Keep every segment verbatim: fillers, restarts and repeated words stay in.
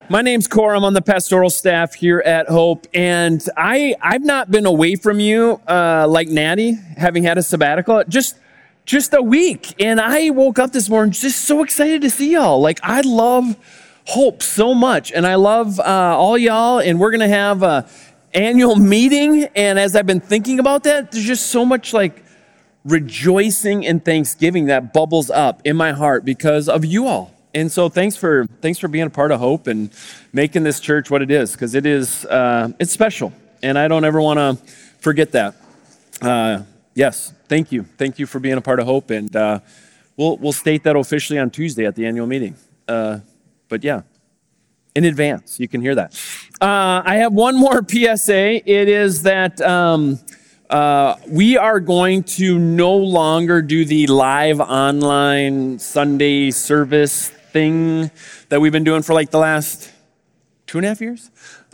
My name's Cor. I'm on the pastoral staff here at Hope, and I, I've not been away from you uh, like Natty, having had a sabbatical, just just a week. And I woke up this morning just so excited to see y'all. Like, I love Hope so much, and I love uh, all y'all, and we're going to have a annual meeting. And as I've been thinking about that, there's just so much like rejoicing and thanksgiving that bubbles up in my heart because of you all. And so thanks for thanks for being a part of Hope and making this church what it is, because it is uh, it's special, and I don't ever want to forget that. Uh, yes, thank you, thank you for being a part of Hope, and uh, we'll we'll state that officially on Tuesday at the annual meeting. Uh, but yeah, in advance, you can hear that. Uh, I have one more P S A. It is that. Um, Uh, we are going to no longer do the live online Sunday service thing that we've been doing for like the last two and a half years.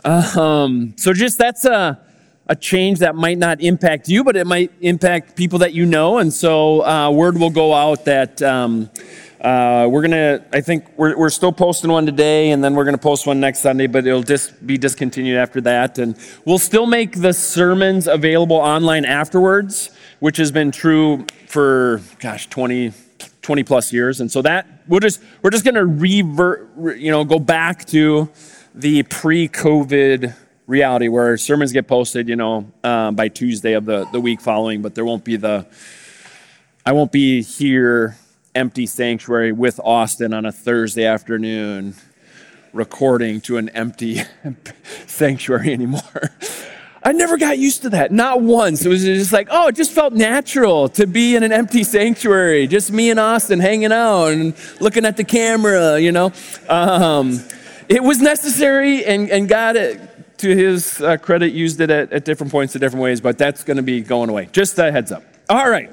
Um, so just that's a, a change that might not impact you, but it might impact people that you know. And so uh, word will go out that um, uh, we're going to, I think we're, we're still posting one today, and then we're going to post one next Sunday, but it'll just be discontinued after that. And we'll still make the sermons available online afterwards, which has been true for, gosh, twenty, twenty plus years. And so that we'll just, we're just going to revert, you know, go back to the pre-COVID reality where sermons get posted, you know, uh, by Tuesday of the, the week following, but there won't be the, I won't be here empty sanctuary with Austin on a Thursday afternoon recording to an empty sanctuary anymore. I never got used to that, not once. It was just like, oh, it just felt natural to be in an empty sanctuary, just me and Austin hanging out and looking at the camera, you know. Um, it was necessary, and, and God, to his uh, credit, used it at, at different points in different ways, but that's going to be going away. Just a heads up. All right.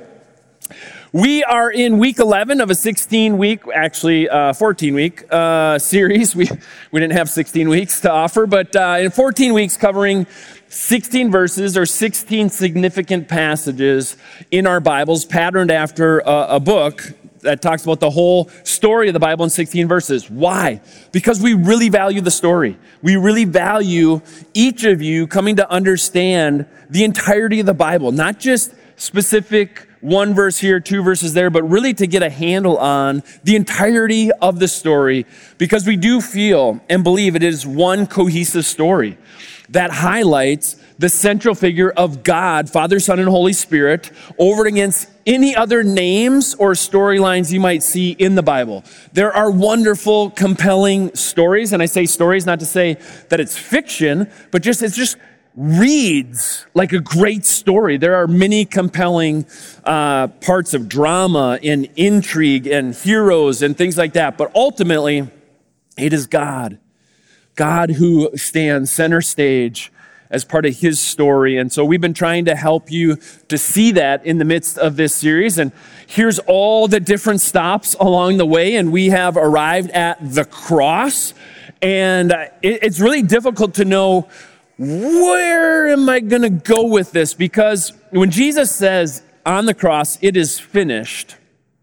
We are in week eleven of a sixteen-week, actually uh, fourteen-week uh, series. We we didn't have sixteen weeks to offer, but uh, in fourteen weeks covering sixteen verses or sixteen significant passages in our Bibles, patterned after a, a book that talks about the whole story of the Bible in sixteen verses. Why? Because we really value the story. We really value each of you coming to understand the entirety of the Bible, not just specific one verse here, two verses there, but really to get a handle on the entirety of the story, because we do feel and believe it is one cohesive story that highlights the central figure of God, Father, Son, and Holy Spirit, over and against any other names or storylines you might see in the Bible. There are wonderful, compelling stories, and I say stories not to say that it's fiction, but just it's just reads like a great story. There are many compelling uh, parts of drama and intrigue and heroes and things like that. But ultimately, it is God. God who stands center stage as part of his story. And so we've been trying to help you to see that in the midst of this series. And here's all the different stops along the way. And we have arrived at the cross. And it, it's really difficult to know, where am I going to go with this? Because when Jesus says on the cross, it is finished,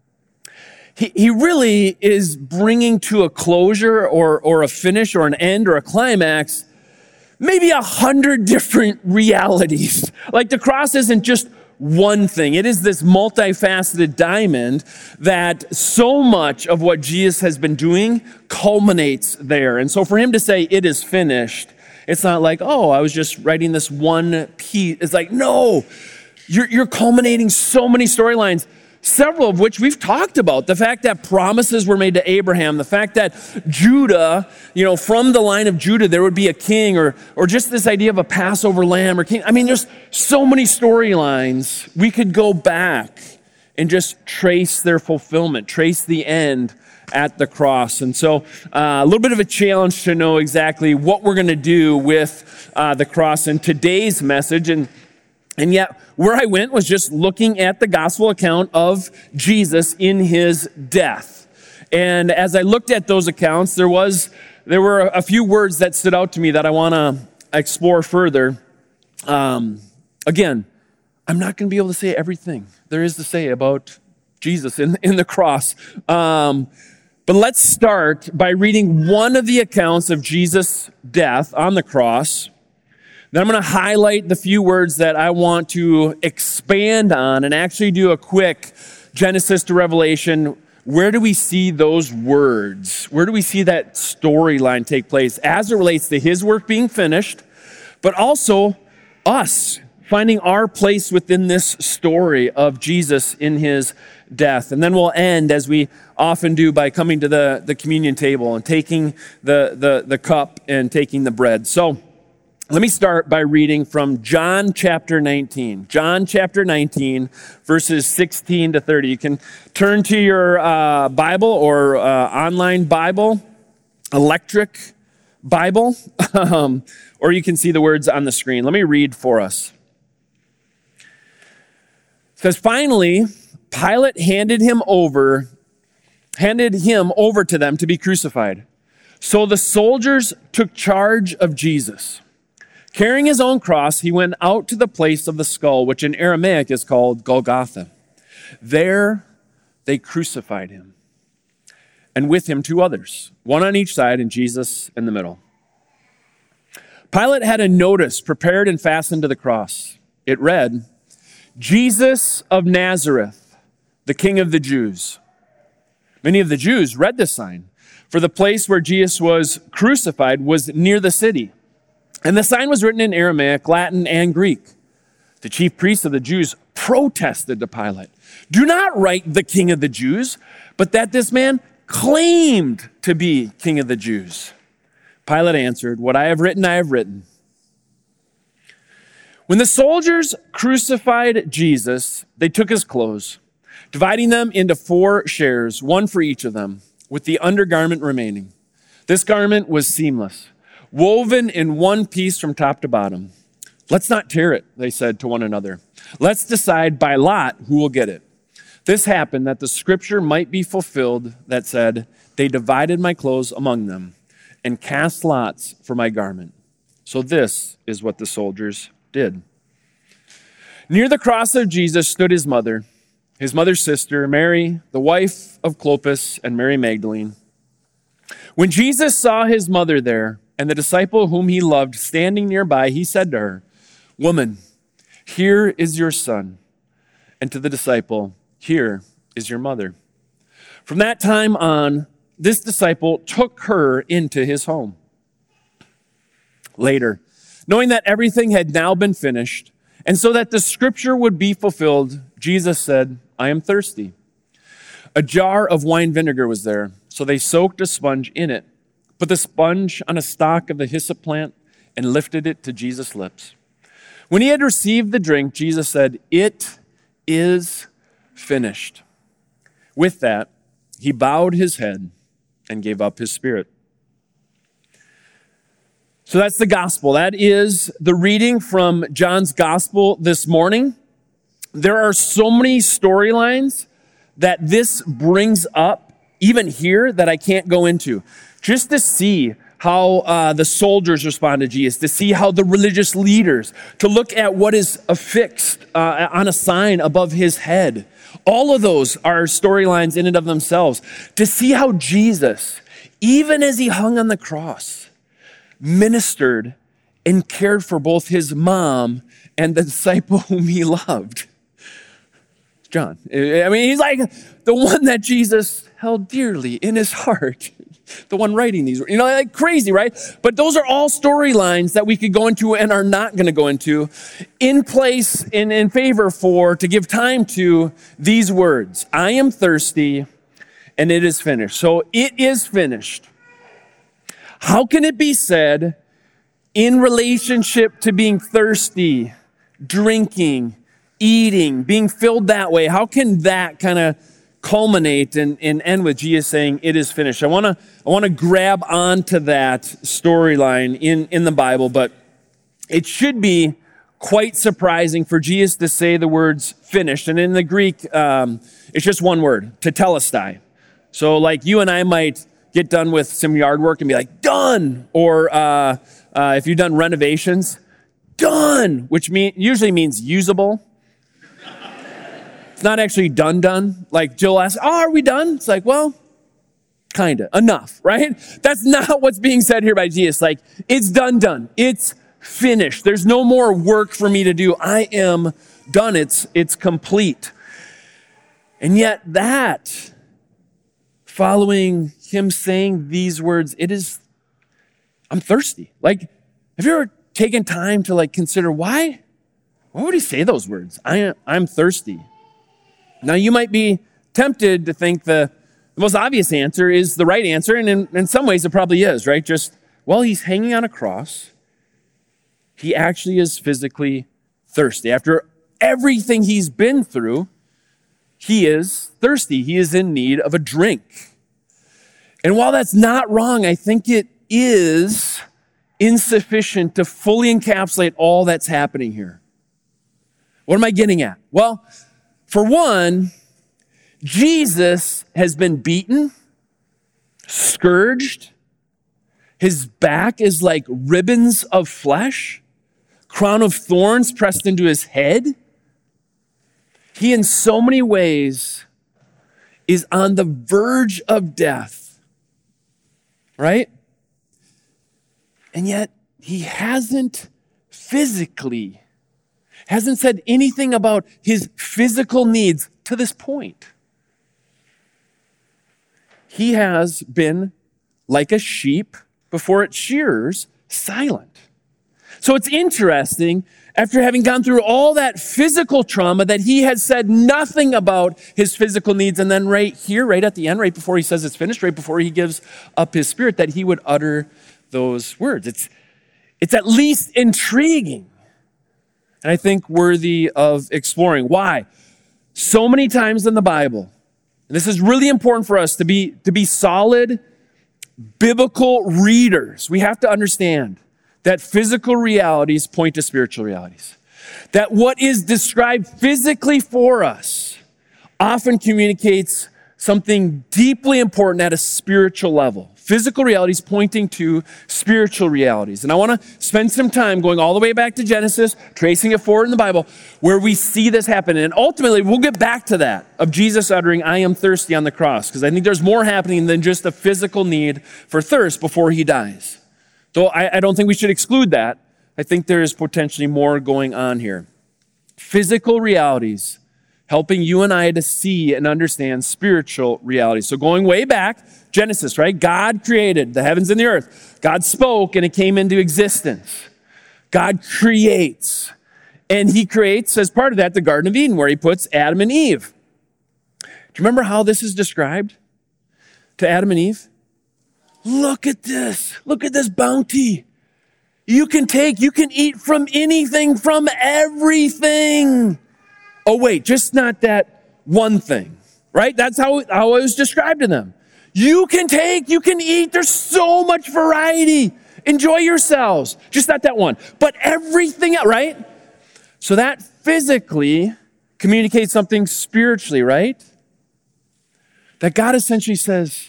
he, he really is bringing to a closure or, or a finish or an end or a climax maybe a hundred different realities. Like the cross isn't just one thing. It is this multifaceted diamond that so much of what Jesus has been doing culminates there. And so for him to say it is finished, it's not like, oh, I was just writing this one piece. It's like, no, you're, you're culminating so many storylines, several of which we've talked about. The fact that promises were made to Abraham, the fact that Judah, you know, from the line of Judah, there would be a king, or, or just this idea of a Passover lamb or king. I mean, there's so many storylines. We could go back and just trace their fulfillment, trace the end at the cross. And so uh, a little bit of a challenge to know exactly what we're going to do with uh, the cross in today's message. And and yet where I went was just looking at the gospel account of Jesus in his death. And as I looked at those accounts, there was there were a few words that stood out to me that I want to explore further. Um, again, I'm not going to be able to say everything there is to say about Jesus in, in the cross. Um, But let's start by reading one of the accounts of Jesus' death on the cross. Then I'm going to highlight the few words that I want to expand on and actually do a quick Genesis to Revelation. Where do we see those words? Where do we see that storyline take place as it relates to his work being finished, but also us finding our place within this story of Jesus in his death? And then we'll end, as we often do, by coming to the, the communion table and taking the, the, the cup and taking the bread. So let me start by reading from John chapter nineteen. John chapter nineteen, verses sixteen to thirty. You can turn to your uh, Bible or uh, online Bible, electric Bible, um, or you can see the words on the screen. Let me read for us. It says, finally, Pilate handed him over, handed him over to them to be crucified. So the soldiers took charge of Jesus. Carrying his own cross, he went out to the place of the skull, which in Aramaic is called Golgotha. There they crucified him, and with him two others, one on each side and Jesus in the middle. Pilate had a notice prepared and fastened to the cross. It read, Jesus of Nazareth, the King of the Jews. Many of the Jews read this sign, for the place where Jesus was crucified was near the city. And the sign was written in Aramaic, Latin, and Greek. The chief priests of the Jews protested to Pilate, do not write the King of the Jews, but that this man claimed to be King of the Jews. Pilate answered, what I have written, I have written. When the soldiers crucified Jesus, they took his clothes, dividing them into four shares, one for each of them, with the undergarment remaining. This garment was seamless, woven in one piece from top to bottom. Let's not tear it, they said to one another. Let's decide by lot who will get it. This happened that the scripture might be fulfilled that said, they divided my clothes among them and cast lots for my garment. So this is what the soldiers did. Near the cross of Jesus stood his mother, his mother's sister, Mary, the wife of Clopas, and Mary Magdalene. When Jesus saw his mother there, and the disciple whom he loved standing nearby, he said to her, woman, here is your son. And to the disciple, here is your mother. From that time on, this disciple took her into his home. Later, knowing that everything had now been finished, and so that the scripture would be fulfilled, Jesus said, I am thirsty. A jar of wine vinegar was there, so they soaked a sponge in it, put the sponge on a stalk of the hyssop plant, and lifted it to Jesus' lips. When he had received the drink, Jesus said, it is finished. With that, he bowed his head and gave up his spirit. So that's the gospel. That is the reading from John's gospel this morning. There are so many storylines that this brings up, even here, that I can't go into. Just to see how uh, the soldiers respond to Jesus, to see how the religious leaders, to look at what is affixed uh, on a sign above his head. All of those are storylines in and of themselves. To see how Jesus, even as he hung on the cross, ministered and cared for both his mom and the disciple whom he loved. John. I mean, he's like the one that Jesus held dearly in his heart. The one writing these, you know, like crazy, right? But those are all storylines that we could go into and are not going to go into in place and in favor for, to give time to these words. I am thirsty and it is finished. So it is finished. How can it be said in relationship to being thirsty, drinking, eating, being filled that way? How can that kind of culminate and, and end with Jesus saying, it is finished? I want to I want to grab onto that storyline in, in the Bible, but it should be quite surprising for Jesus to say the words finished. And in the Greek, um, it's just one word, tetelestai. So like you and I might get done with some yard work and be like, done. Or uh, uh, if you've done renovations, done, which mean, usually means usable. It's not actually done, done. Like Jill asks, oh, are we done? It's like, well, Kinda, enough, right? That's not what's being said here by Jesus. Like, it's done, done. It's finished. There's no more work for me to do. I am done. It's, it's complete. And yet that, following him saying these words, it is, I'm thirsty. Like, have you ever taken time to like consider why? Why would he say those words? I, I'm thirsty. Now you might be tempted to think the The most obvious answer is the right answer, and in, in some ways it probably is, right? Just, well, he's hanging on a cross. He actually is physically thirsty. After everything he's been through, he is thirsty. He is in need of a drink. And while that's not wrong, I think it is insufficient to fully encapsulate all that's happening here. What am I getting at? Well, for one, Jesus has been beaten, scourged. His back is like ribbons of flesh, crown of thorns pressed into his head. He, in so many ways, is on the verge of death, right? And yet, he hasn't physically, hasn't said anything about his physical needs to this point. He has been like a sheep before its shearers, silent. So it's interesting, after having gone through all that physical trauma, that he has said nothing about his physical needs. And then right here, right at the end, right before he says it's finished, right before he gives up his spirit, that he would utter those words. It's, it's at least intriguing, and I think worthy of exploring. Why? So many times in the Bible, and this is really important for us to be, to be solid biblical readers. We have to understand that physical realities point to spiritual realities. That what is described physically for us often communicates something deeply important at a spiritual level. Physical realities pointing to spiritual realities. And I want to spend some time going all the way back to Genesis, tracing it forward in the Bible, where we see this happen. And ultimately, we'll get back to that, of Jesus uttering, I am thirsty on the cross, because I think there's more happening than just a physical need for thirst before he dies. Though I, I don't think we should exclude that. I think there is potentially more going on here. Physical realities helping you and I to see and understand spiritual realities. So going way back, Genesis, right? God created the heavens and the earth. God spoke and it came into existence. God creates. And he creates, as part of that, the Garden of Eden, where he puts Adam and Eve. Do you remember how this is described to Adam and Eve? Look at this. Look at this bounty. You can take, you can eat from anything, from everything. Oh, wait, just not that one thing, right? That's how, how it was described to them. You can take, you can eat. There's so much variety. Enjoy yourselves. Just not that one, but everything else, right? So that physically communicates something spiritually, right? That God essentially says,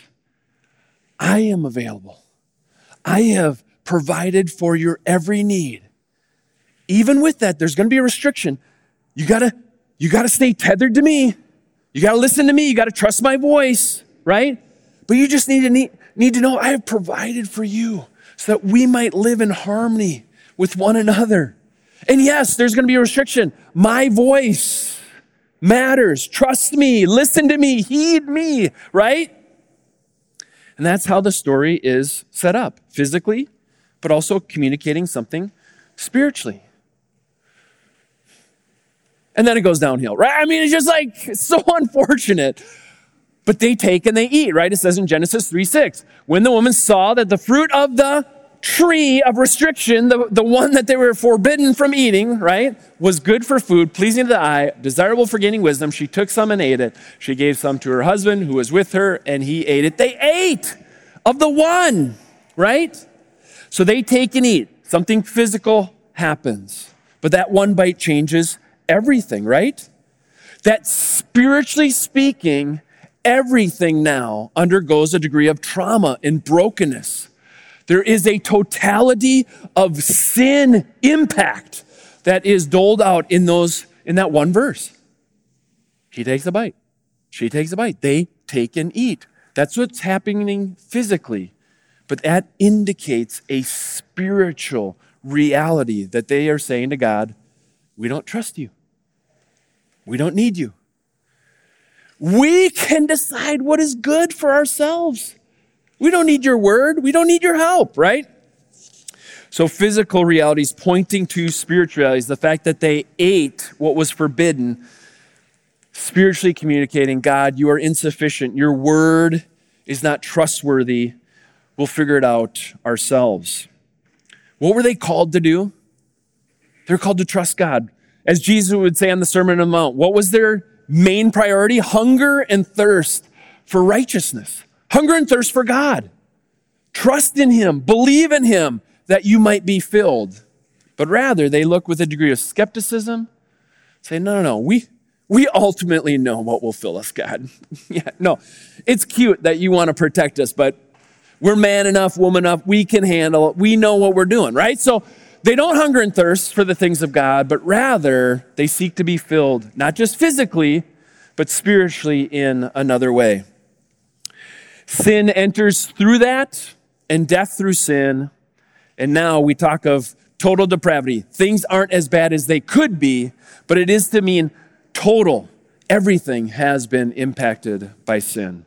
I am available. I have provided for your every need. Even with that, there's going to be a restriction. You gotta, you gotta stay tethered to me. You gotta listen to me. You gotta trust my voice, right? But you just need to need, need to know I have provided for you so that we might live in harmony with one another. And yes, there's going to be a restriction. My voice matters. Trust me. Listen to me. Heed me, right? And that's how the story is set up, physically, but also communicating something spiritually. And then it goes downhill, right? I mean, it's just like, it's so unfortunate. But they take and they eat, right? It says in Genesis three six, when the woman saw that the fruit of the tree of restriction, the, the one that they were forbidden from eating, right, was good for food, pleasing to the eye, desirable for gaining wisdom, she took some and ate it. She gave some to her husband who was with her, and he ate it. They ate of the one, right? So they take and eat. Something physical happens. But that one bite changes everything, right? That spiritually speaking, everything now undergoes a degree of trauma and brokenness. There is a totality of sin impact that is doled out in those, in that one verse. He takes a bite. She takes a bite. They take and eat. That's what's happening physically. But that indicates a spiritual reality that they are saying to God, we don't trust you. We don't need you. We can decide what is good for ourselves. We don't need your word. We don't need your help, right? So physical realities pointing to spiritual realities, the fact that they ate what was forbidden, spiritually communicating, God, you are insufficient. Your word is not trustworthy. We'll figure it out ourselves. What were they called to do? They're called to trust God. As Jesus would say on the Sermon on the Mount, what was their main priority? Hunger and thirst for righteousness. Hunger and thirst for God. Trust in him. Believe in him that you might be filled. But rather, they look with a degree of skepticism, say, no, no, no, we, we ultimately know what will fill us, God. yeah, no, it's cute that you want to protect us, but we're man enough, woman enough, we can handle it. We know what we're doing, right? So they don't hunger and thirst for the things of God, but rather they seek to be filled, not just physically, but spiritually in another way. Sin enters through that, and death through sin. And now we talk of total depravity. Things aren't as bad as they could be, but it is to mean total. Everything has been impacted by sin.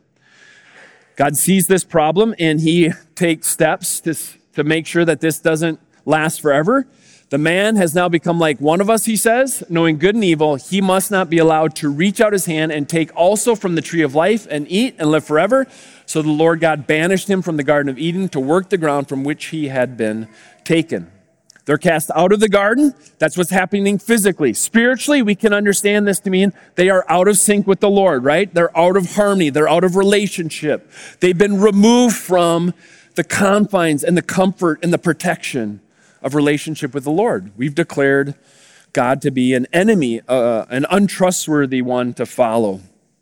God sees this problem and he takes steps to, to make sure that this doesn't last forever. The man has now become like one of us, he says, knowing good and evil. He must not be allowed to reach out his hand and take also from the tree of life and eat and live forever. So the Lord God banished him from the Garden of Eden to work the ground from which he had been taken. They're cast out of the garden. That's what's happening physically. Spiritually, we can understand this to mean they are out of sync with the Lord, right? They're out of harmony. They're out of relationship. They've been removed from the confines and the comfort and the protection of relationship with the Lord. We've declared God to be an enemy, uh, an untrustworthy one to follow.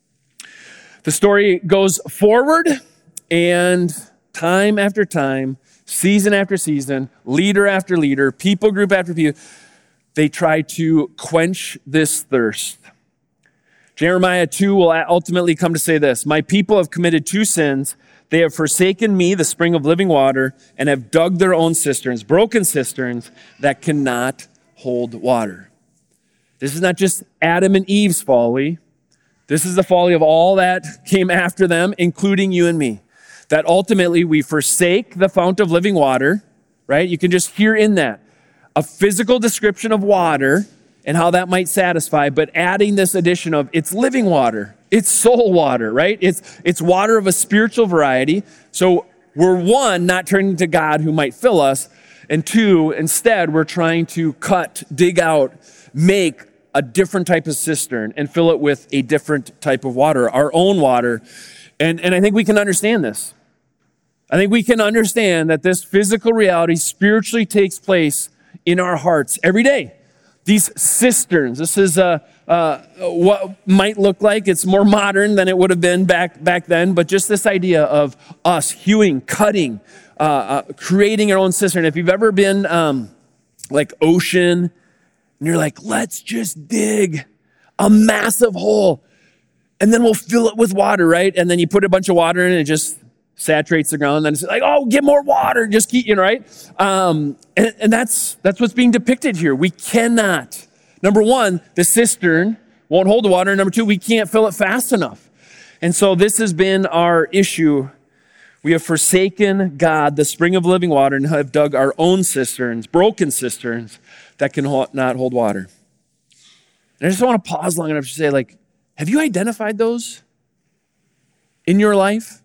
The story goes forward, and time after time, season after season, leader after leader, people group after people, they try to quench this thirst. Jeremiah two will ultimately come to say this: my people have committed two sins. They have forsaken me, the spring of living water, and have dug their own cisterns, broken cisterns that cannot hold water. This is not just Adam and Eve's folly. This is the folly of all that came after them, including you and me. That ultimately we forsake the fount of living water, right? You can just hear in that a physical description of water and how that might satisfy, but adding this addition of it's living water, it's soul water, right? It's, it's water of a spiritual variety. So we're one, not turning to God who might fill us, and two, instead we're trying to cut, dig out, make a different type of cistern and fill it with a different type of water, our own water. And, and I think we can understand this. I think we can understand that this physical reality spiritually takes place in our hearts every day. These cisterns, this is uh, uh, what might look like. It's more modern than it would have been back, back then, but just this idea of us hewing, cutting, uh, uh, creating our own cistern. If you've ever been um, like ocean, and you're like, let's just dig a massive hole and then we'll fill it with water, right? And then you put a bunch of water in and it just saturates the ground. And then it's like, oh, get more water. Just keep, you know, right? Um, and, and that's, that's what's being depicted here. We cannot. Number one, the cistern won't hold the water. Number two, we can't fill it fast enough. And so this has been our issue. We have forsaken God, the spring of living water, and have dug our own cisterns, broken cisterns that can not hold water. And I just want to pause long enough to say, like, have you identified those in your life?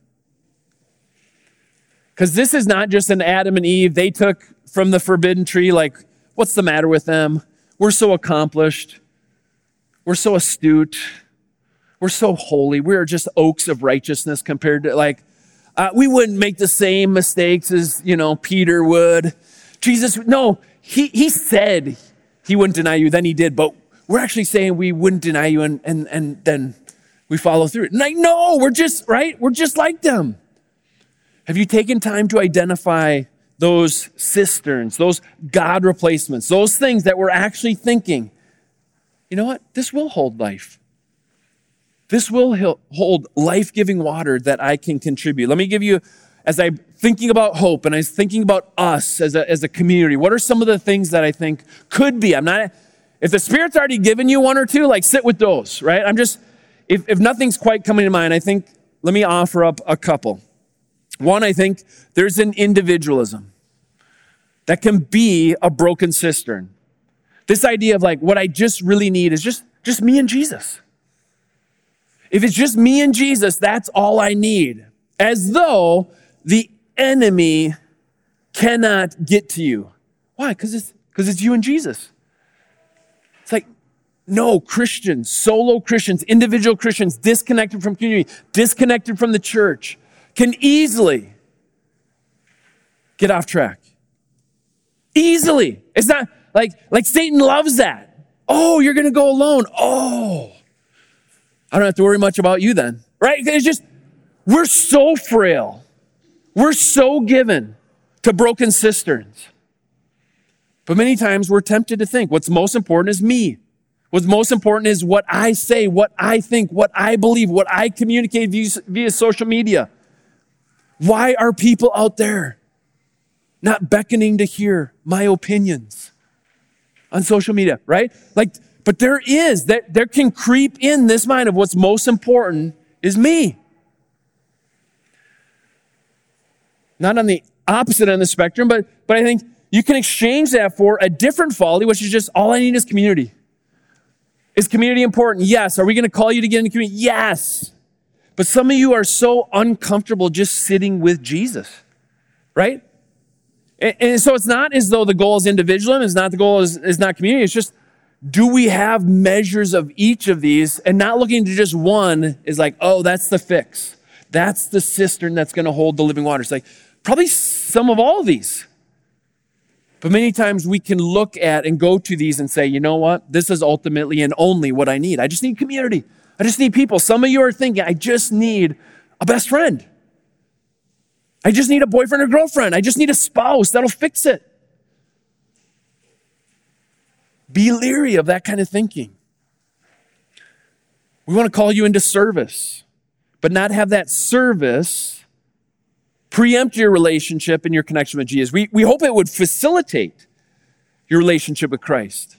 Because this is not just an Adam and Eve. They took from the forbidden tree, like, what's the matter with them? We're so accomplished. We're so astute. We're so holy. We're just oaks of righteousness compared to, like, uh, we wouldn't make the same mistakes as, you know, Peter would. Jesus, no, he, he said he wouldn't deny you, then he did, but we're actually saying we wouldn't deny you and, and, and then we follow through. And like, no, we're just, right? We're just like them. Have you taken time to identify those cisterns, those God replacements, those things that we're actually thinking, you know what? This will hold life. This will hold life-giving water that I can contribute. Let me give you, as I'm thinking about hope and I'm thinking about us as a, as a community, what are some of the things that I think could be? I'm not, if the Spirit's already given you one or two, like sit with those, right? I'm just, if, if nothing's quite coming to mind, I think, let me offer up a couple. One, I think there's an individualism that can be a broken cistern. This idea of like, what I just really need is just, just me and Jesus. If it's just me and Jesus, that's all I need. As though the enemy cannot get to you. Why? Because it's, because it's you and Jesus. It's like, no, Christians, solo Christians, individual Christians, disconnected from community, disconnected from the church, can easily get off track. Easily. It's not like, like Satan loves that. Oh, you're going to go alone. Oh. I don't have to worry much about you then, right? It's just, we're so frail. We're so given to broken cisterns. But many times we're tempted to think what's most important is me. What's most important is what I say, what I think, what I believe, what I communicate via, via social media. Why are people out there not beckoning to hear my opinions on social media, right? Like, but there is, that there can creep in this mind of what's most important is me. Not on the opposite end of the spectrum, but, but I think you can exchange that for a different folly, which is just all I need is community. Is community important? Yes. Are we going to call you to get into community? Yes. But some of you are so uncomfortable just sitting with Jesus, right? And, and so it's not as though the goal is individualism. It's not the goal is, is not community. It's just, do we have measures of each of these and not looking to just one is like, oh, that's the fix. That's the cistern that's going to hold the living water. It's like probably some of all of these. But many times we can look at and go to these and say, you know what? This is ultimately and only what I need. I just need community. I just need people. Some of you are thinking, I just need a best friend. I just need a boyfriend or girlfriend. I just need a spouse that'll fix it. Be leery of that kind of thinking. We want to call you into service, but not have that service preempt your relationship and your connection with Jesus. We, we hope it would facilitate your relationship with Christ.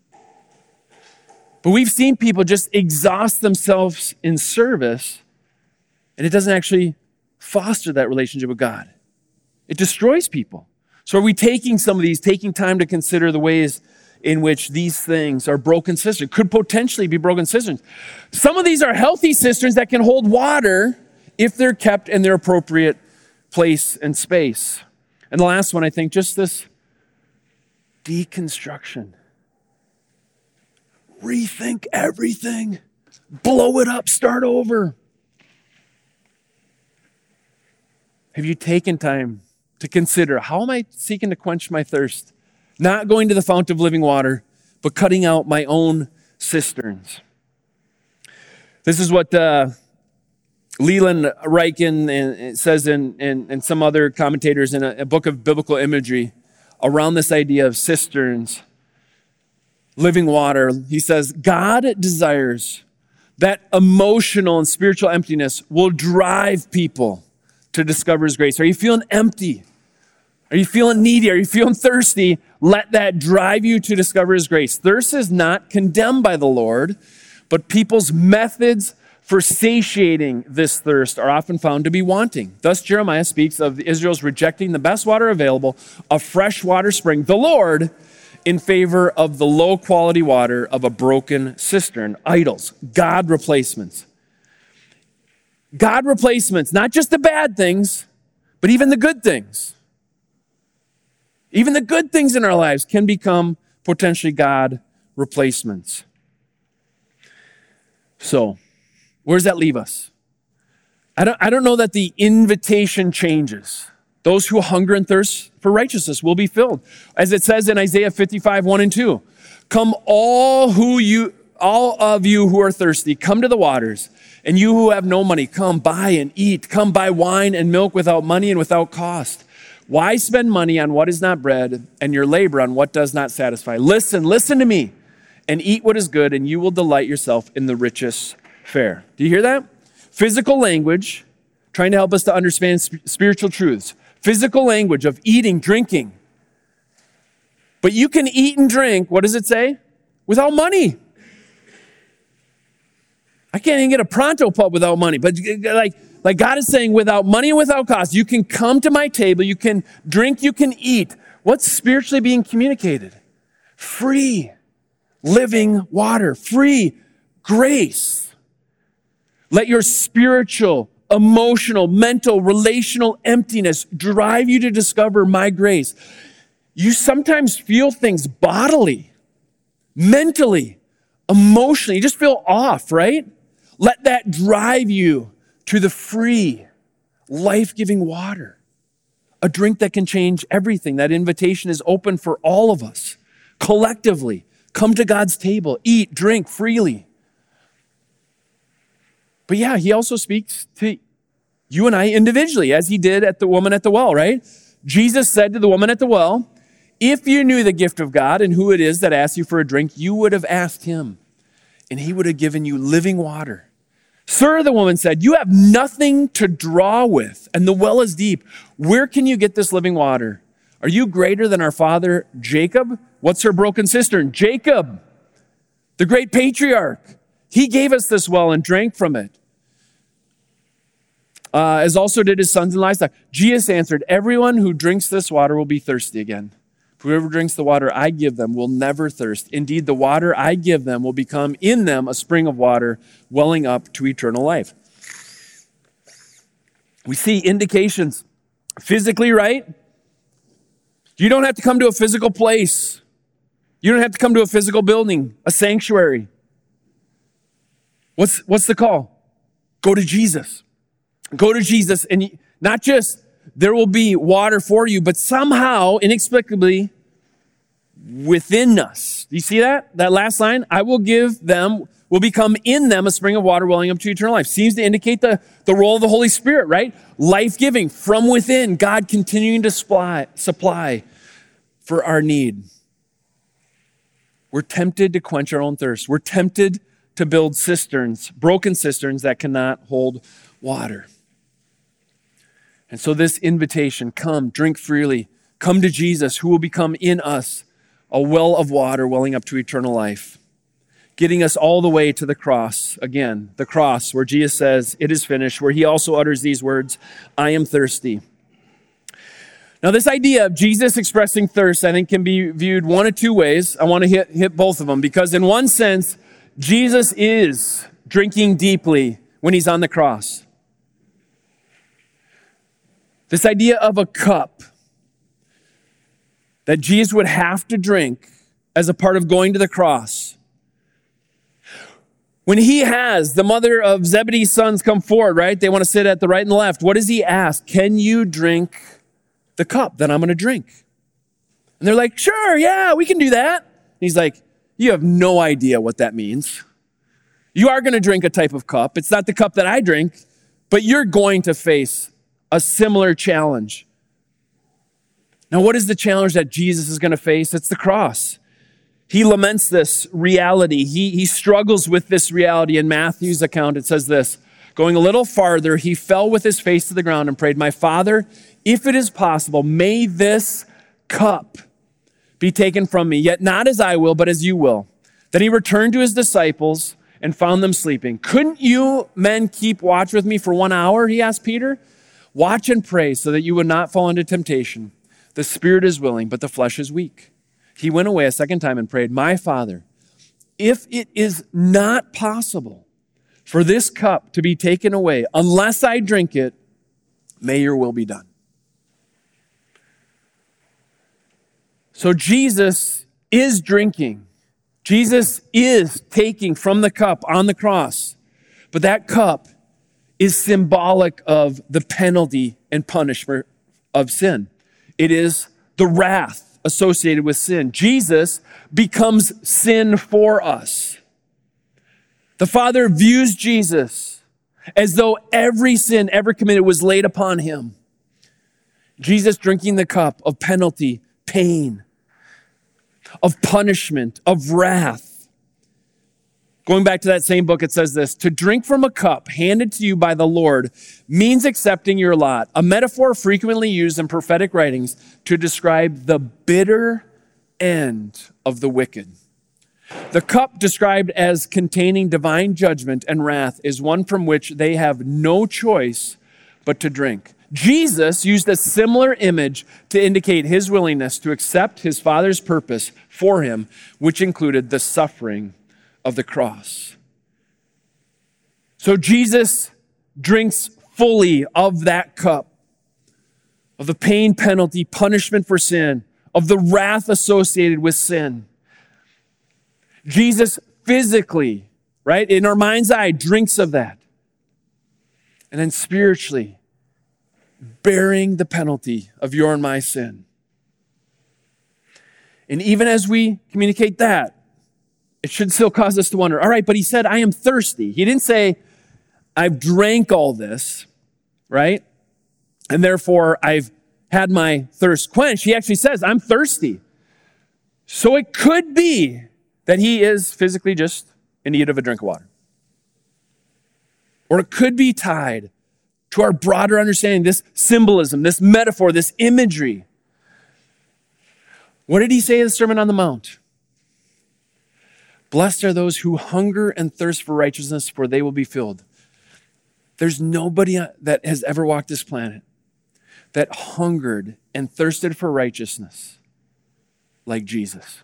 But we've seen people just exhaust themselves in service, and it doesn't actually foster that relationship with God. It destroys people. So are we taking some of these, taking time to consider the ways in which these things are broken cisterns, could potentially be broken cisterns. Some of these are healthy cisterns that can hold water if they're kept in their appropriate place and space. And the last one, I think, just this deconstruction. Rethink everything. Blow it up, start over. Have you taken time to consider, how am I seeking to quench my thirst? Not going to the fount of living water, but cutting out my own cisterns. This is what uh, Leland Ryken says in, in, and some other commentators in a, a book of biblical imagery around this idea of cisterns, living water. He says, God desires that emotional and spiritual emptiness will drive people to discover his grace. Are you feeling empty? Are you feeling needy? Are you feeling thirsty? Let that drive you to discover his grace. Thirst is not condemned by the Lord, but people's methods for satiating this thirst are often found to be wanting. Thus, Jeremiah speaks of Israel's rejecting the best water available, a fresh water spring, the Lord, in favor of the low-quality water of a broken cistern, idols, God replacements. God replacements, not just the bad things, but even the good things. Even the good things in our lives can become potentially God replacements. So, where does that leave us? I don't, I don't know that the invitation changes. Those who hunger and thirst for righteousness will be filled. As it says in Isaiah fifty-five, one and two, come all who you, all of you who are thirsty, come to the waters, and you who have no money, come buy and eat. Come buy wine and milk without money and without cost. Why spend money on what is not bread and your labor on what does not satisfy? Listen, listen to me and eat what is good, and you will delight yourself in the richest fair. Do you hear that? Physical language, trying to help us to understand sp- spiritual truths. Physical language of eating, drinking. But you can eat and drink, what does it say? Without money. I can't even get a Pronto Pub without money. But like, like God is saying, without money and without cost, you can come to my table, you can drink, you can eat. What's spiritually being communicated? Free living water, free grace. Let your spiritual, emotional, mental, relational emptiness drive you to discover my grace. You sometimes feel things bodily, mentally, emotionally. You just feel off, right? Let that drive you to the free, life-giving water. A drink that can change everything. That invitation is open for all of us. Collectively, come to God's table, eat, drink freely. But yeah, he also speaks to you and I individually, as he did at the woman at the well, right? Jesus said to the woman at the well, if you knew the gift of God and who it is that asks you for a drink, you would have asked him, and he would have given you living water. Sir, the woman said, you have nothing to draw with, and the well is deep. Where can you get this living water? Are you greater than our father Jacob? What's her broken cistern? Jacob, the great patriarch. He gave us this well and drank from it, uh, as also did his sons and livestock. Jesus answered, everyone who drinks this water will be thirsty again. Whoever drinks the water I give them will never thirst. Indeed, the water I give them will become in them a spring of water welling up to eternal life. We see indications physically, right? You don't have to come to a physical place. You don't have to come to a physical building, a sanctuary. What's, what's the call? Go to Jesus. Go to Jesus, and not just there will be water for you, but somehow, inexplicably, within us. Do you see that? That last line, I will give them, will become in them a spring of water welling up to eternal life. Seems to indicate the, the role of the Holy Spirit, right? Life-giving from within, God continuing to supply, supply for our need. We're tempted to quench our own thirst. We're tempted to build cisterns, broken cisterns that cannot hold water. And so this invitation, come, drink freely, come to Jesus, who will become in us a well of water welling up to eternal life, getting us all the way to the cross. Again, the cross where Jesus says, it is finished, where he also utters these words, I am thirsty. Now, this idea of Jesus expressing thirst, I think, can be viewed one of two ways. I want to hit, hit both of them, because in one sense, Jesus is drinking deeply when he's on the cross. This idea of a cup that Jesus would have to drink as a part of going to the cross. When he has the mother of Zebedee's sons come forward, right? They want to sit at the right and the left. What does he ask? Can you drink the cup that I'm going to drink? And they're like, sure, yeah, we can do that. And he's like, you have no idea what that means. You are going to drink a type of cup. It's not the cup that I drink, but you're going to face a similar challenge. Now, what is the challenge that Jesus is going to face? It's the cross. He laments this reality. He, he struggles with this reality. In Matthew's account, it says this, going a little farther, he fell with his face to the ground and prayed, my Father, if it is possible, may this cup be taken from me, yet not as I will, but as you will. Then he returned to his disciples and found them sleeping. Couldn't you men keep watch with me for one hour? He asked Peter. Watch and pray so that you would not fall into temptation. The spirit is willing, but the flesh is weak. He went away a second time and prayed, my Father, if it is not possible for this cup to be taken away, unless I drink it, may your will be done. So Jesus is drinking. Jesus is taking from the cup on the cross. But that cup is symbolic of the penalty and punishment of sin. It is the wrath associated with sin. Jesus becomes sin for us. The Father views Jesus as though every sin ever committed was laid upon him. Jesus drinking the cup of penalty, pain, of punishment, of wrath. Going back to that same book, it says this: to drink from a cup handed to you by the Lord means accepting your lot, a metaphor frequently used in prophetic writings to describe the bitter end of the wicked. The cup described as containing divine judgment and wrath is one from which they have no choice but to drink. Jesus used a similar image to indicate his willingness to accept his Father's purpose for him, which included the suffering of the cross. So Jesus drinks fully of that cup, of the pain, penalty, punishment for sin, of the wrath associated with sin. Jesus physically, right, in our mind's eye, drinks of that. And then spiritually, bearing the penalty of your and my sin. And even as we communicate that, it should still cause us to wonder, all right, but he said, I am thirsty. He didn't say, I've drank all this, right? And therefore, I've had my thirst quenched. He actually says, I'm thirsty. So it could be that he is physically just in need of a drink of water. Or it could be tied to our broader understanding, this symbolism, this metaphor, this imagery. What did he say in the Sermon on the Mount? Blessed are those who hunger and thirst for righteousness, for they will be filled. There's nobody that has ever walked this planet that hungered and thirsted for righteousness like Jesus.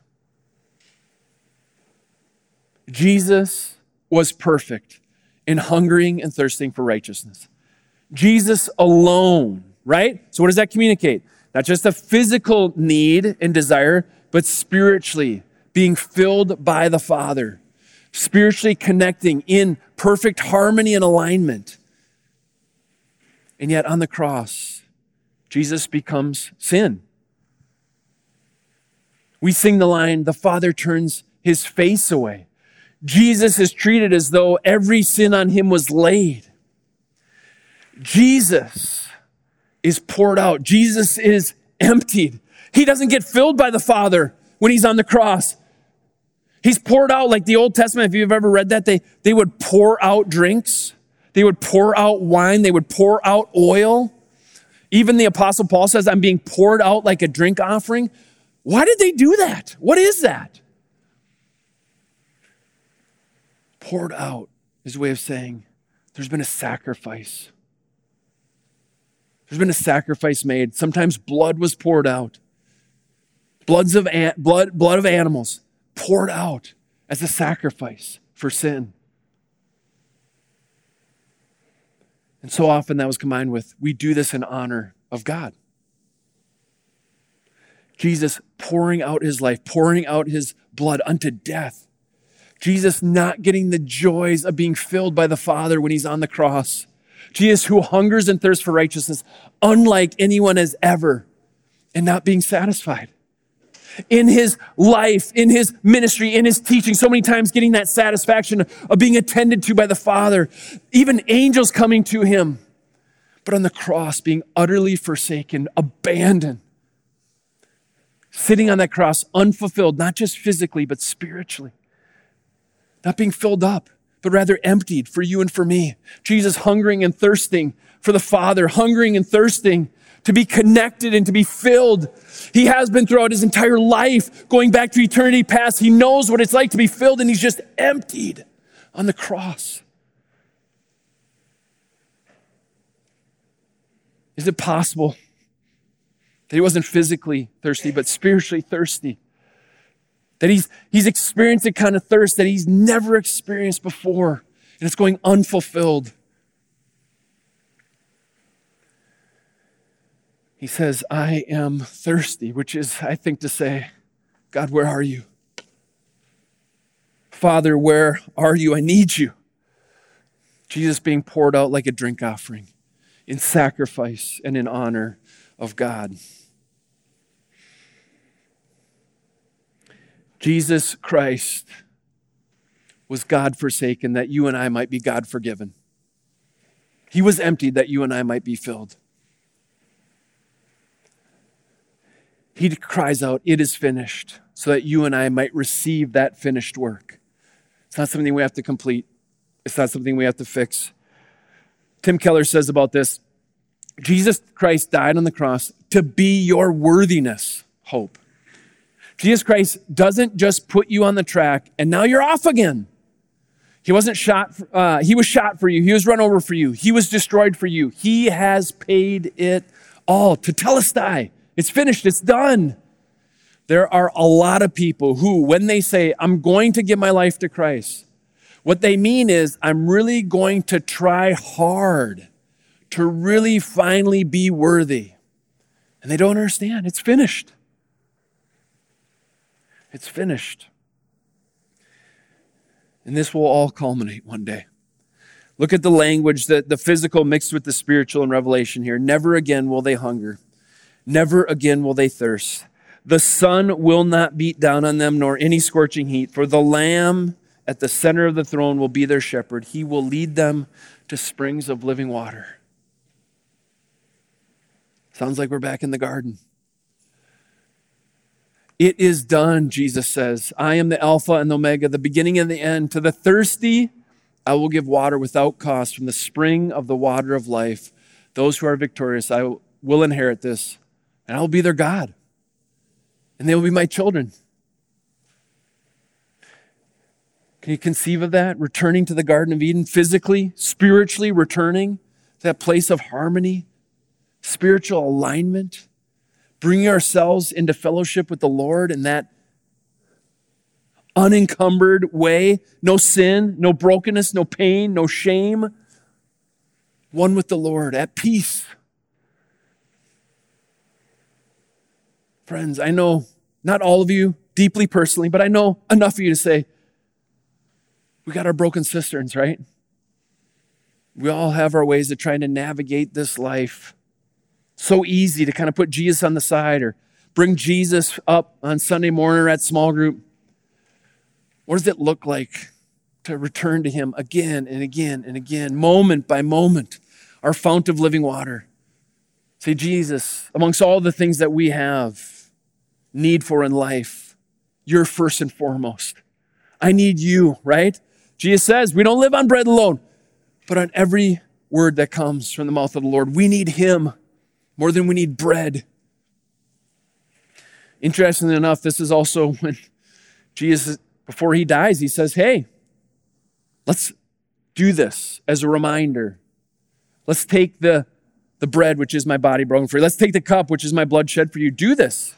Jesus was perfect in hungering and thirsting for righteousness. Jesus alone, right? So what does that communicate? Not just a physical need and desire, but spiritually being filled by the Father, spiritually connecting in perfect harmony and alignment. And yet on the cross, Jesus becomes sin. We sing the line, the Father turns his face away. Jesus is treated as though every sin on him was laid. Jesus is poured out. Jesus is emptied. He doesn't get filled by the Father when he's on the cross. He's poured out like the Old Testament. If you've ever read that, they, they would pour out drinks. They would pour out wine. They would pour out oil. Even the Apostle Paul says, I'm being poured out like a drink offering. Why did they do that? What is that? Poured out is a way of saying there's been a sacrifice. There's been a sacrifice made. Sometimes blood was poured out. Bloods of an, blood, blood of animals poured out as a sacrifice for sin. And so often that was combined with, we do this in honor of God. Jesus pouring out his life, pouring out his blood unto death. Jesus not getting the joys of being filled by the Father when he's on the cross. Jesus who hungers and thirsts for righteousness unlike anyone has ever, and not being satisfied. In his life, in his ministry, in his teaching, so many times getting that satisfaction of being attended to by the Father, even angels coming to him, but on the cross being utterly forsaken, abandoned, sitting on that cross unfulfilled, not just physically, but spiritually, not being filled up, but rather emptied for you and for me. Jesus hungering and thirsting for the Father, hungering and thirsting to be connected and to be filled. He has been throughout his entire life, going back to eternity past. He knows what it's like to be filled, and he's just emptied on the cross. Is it possible that he wasn't physically thirsty, but spiritually thirsty? That he's, he's experienced a kind of thirst that he's never experienced before, and it's going unfulfilled. He says, I am thirsty, which is, I think, to say, God, where are you? Father, where are you? I need you. Jesus being poured out like a drink offering in sacrifice and in honor of God. Jesus Christ was God forsaken that you and I might be God forgiven. He was emptied that you and I might be filled. He cries out, it is finished, so that you and I might receive that finished work. It's not something we have to complete. It's not something we have to fix. Tim Keller says about this, Jesus Christ died on the cross to be your worthiness hope. Jesus Christ doesn't just put you on the track and now you're off again. He wasn't shot, uh, he was shot for you. He was run over for you. He was destroyed for you. He has paid it all. Tetelestai. It's finished. It's done. There are a lot of people who, when they say, I'm going to give my life to Christ, what they mean is, I'm really going to try hard to really finally be worthy. And they don't understand. It's finished. It's finished. And this will all culminate one day. Look at the language, that the physical mixed with the spiritual in Revelation here. Never again will they hunger. Never again will they thirst. The sun will not beat down on them, nor any scorching heat. For the Lamb at the center of the throne will be their shepherd. He will lead them to springs of living water. Sounds like we're back in the garden. It is done, Jesus says. I am the Alpha and the Omega, the beginning and the end. To the thirsty, I will give water without cost from the spring of the water of life. Those who are victorious, I will inherit this, and I will be their God, and they will be my children. Can you conceive of that? Returning to the Garden of Eden, physically, spiritually returning to that place of harmony, spiritual alignment, bringing ourselves into fellowship with the Lord in that unencumbered way. No sin, no brokenness, no pain, no shame. One with the Lord, at peace. Friends, I know not all of you deeply personally, but I know enough of you to say, we got our broken cisterns, right? We all have our ways of trying to navigate this life. So easy to kind of put Jesus on the side or bring Jesus up on Sunday morning or at small group. What does it look like to return to him again and again and again, moment by moment, our fount of living water? Say, Jesus, amongst all the things that we have need for in life, you're first and foremost. I need you, right? Jesus says we don't live on bread alone, but on every word that comes from the mouth of the Lord. We need him more than we need bread. Interestingly enough, this is also when Jesus, before he dies, he says, hey, let's do this as a reminder. Let's take the, the bread, which is my body broken for you. Let's take the cup, which is my blood shed for you. Do this.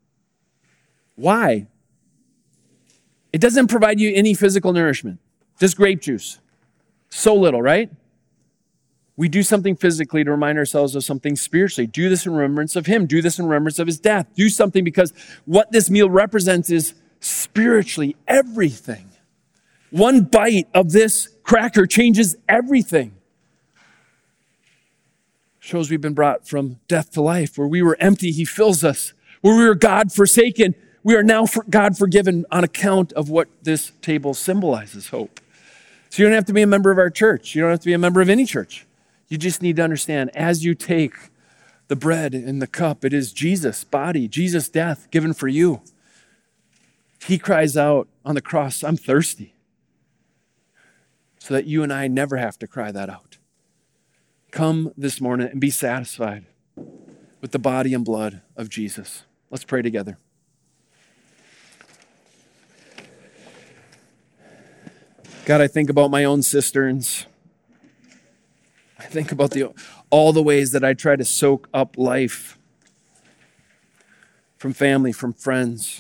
Why? It doesn't provide you any physical nourishment, just grape juice. So little, right? We do something physically to remind ourselves of something spiritually. Do this in remembrance of him. Do this in remembrance of his death. Do something because what this meal represents is spiritually everything. One bite of this cracker changes everything. Shows we've been brought from death to life. Where we were empty, he fills us. Where we were God forsaken, we are now for God forgiven on account of what this table symbolizes, hope. So you don't have to be a member of our church. You don't have to be a member of any church. You just need to understand, as you take the bread and the cup, it is Jesus' body, Jesus' death given for you. He cries out on the cross, I'm thirsty, so that you and I never have to cry that out. Come this morning and be satisfied with the body and blood of Jesus. Let's pray together. God, I think about my own cisterns. I think about the, all the ways that I try to soak up life from family, from friends.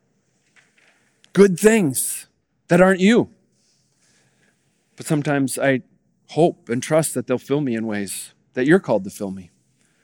Good things that aren't you. But sometimes I hope and trust that they'll fill me in ways that you're called to fill me.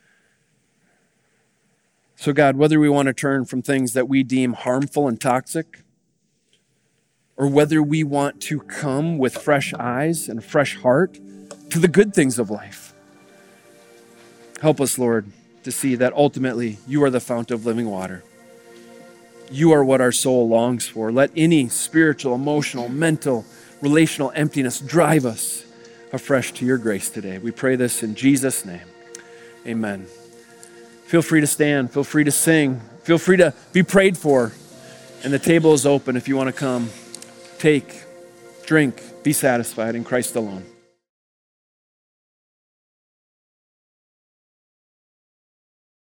So God, whether we want to turn from things that we deem harmful and toxic, or whether we want to come with fresh eyes and a fresh heart to the good things of life. Help us, Lord, to see that ultimately you are the fount of living water. You are what our soul longs for. Let any spiritual, emotional, mental, relational emptiness drive us afresh to your grace today. We pray this in Jesus' name. Amen. Feel free to stand. Feel free to sing. Feel free to be prayed for. And the table is open if you want to come. Take drink, be satisfied in Christ alone.